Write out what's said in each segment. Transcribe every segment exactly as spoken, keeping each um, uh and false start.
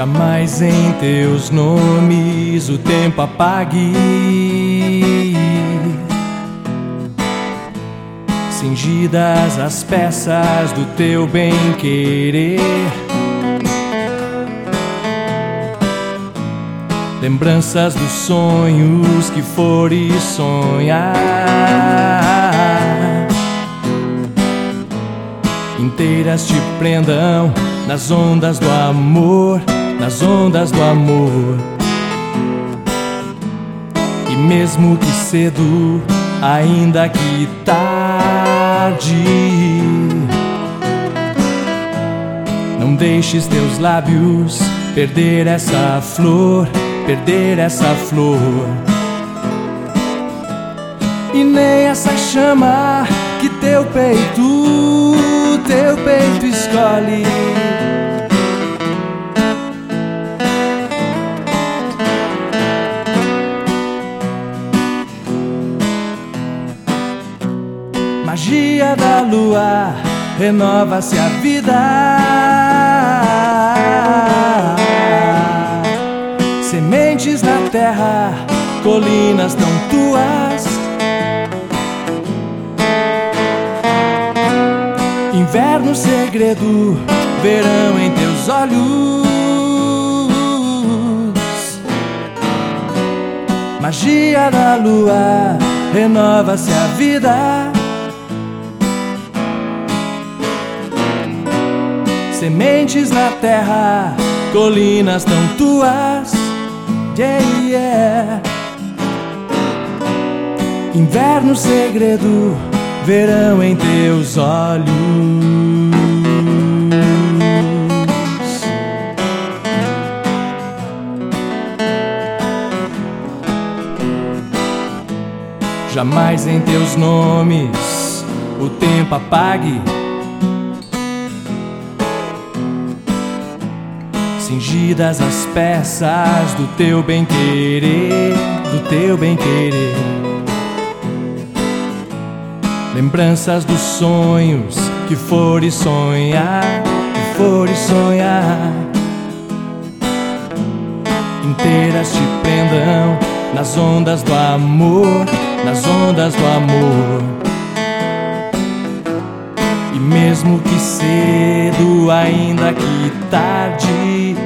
Jamais em teus nomes o tempo apague. Cingidas as peças do teu bem-querer, lembranças dos sonhos que fores sonhar, inteiras te prendam nas ondas do amor, nas ondas do amor. E mesmo que cedo, ainda que tarde, não deixes teus lábios perder essa flor, perder essa flor. E nem essa chama que teu peito, teu peito escolhe. Magia da lua, renova-se a vida. Sementes na terra, colinas tão tuas. Inverno segredo, verão em teus olhos. Magia da lua, renova-se a vida. Sementes na terra, colinas tão tuas. Yeah, yeah. Inverno segredo, verão em teus olhos. Jamais em teus nomes o tempo apague. Cingidas as peças do teu bem-querer, do teu bem-querer, lembranças dos sonhos que fores sonhar, que fores sonhar, inteiras te prendam nas ondas do amor, nas ondas do amor. E mesmo que cedo, ainda que tarde,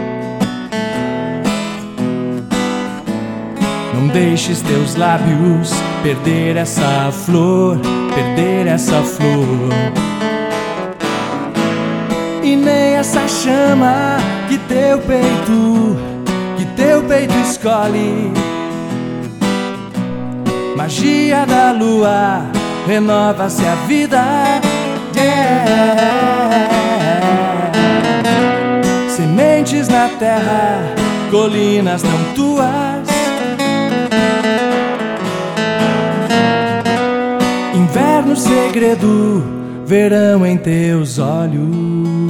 não deixes teus lábios perder essa flor, perder essa flor. E nem essa chama que teu peito, que teu peito escolhe. Magia da lua, renova-se a vida. Yeah. Sementes na terra, colinas tão tuas. Inverno segredo, verão em teus olhos.